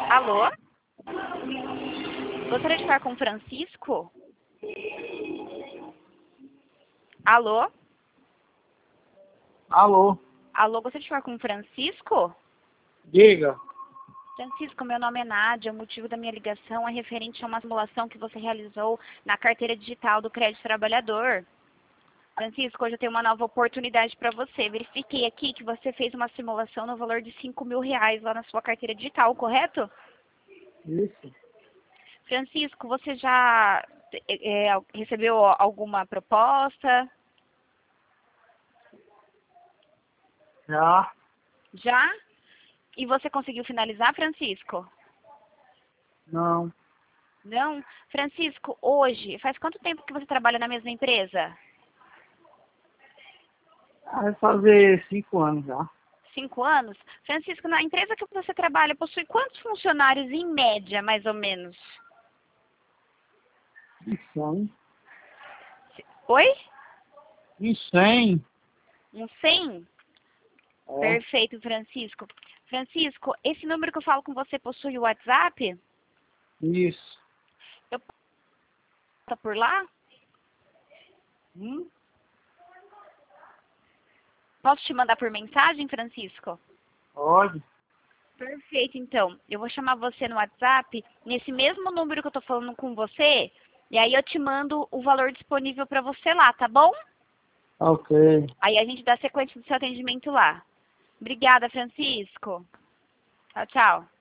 Alô? Gostaria de falar com o Francisco? Alô? Alô, Alô, gostaria de falar com o Francisco? diga. Francisco, meu nome é Nádia. O motivo da minha ligação é referente a uma simulação que você realizou na carteira digital do Crédito Trabalhador. Francisco, hoje eu tenho uma nova oportunidade para você. Verifiquei aqui que você fez uma simulação no valor de R$ 5.000 lá na sua carteira digital, correto? Isso. Francisco, você já recebeu alguma proposta? Já? Já? E você conseguiu finalizar, Francisco? Não. Não? Francisco, hoje, faz quanto tempo que você trabalha na mesma empresa? Vai fazer 5 anos já. 5 anos? Francisco, na empresa que você trabalha, possui quantos funcionários em média, mais ou menos? Em 100. Oi? Em 100? Uns 100? É. Perfeito, Francisco. Francisco, esse número que eu falo com você possui o WhatsApp? Isso. Eu posso por lá? Hum? Posso te mandar por mensagem, Francisco? Pode. Perfeito, então. Eu vou chamar você no WhatsApp, nesse mesmo número que eu tô falando com você, e aí eu te mando o valor disponível para você lá, tá bom? Ok. Aí a gente dá sequência do seu atendimento lá. Obrigada, Francisco. Tchau, tchau.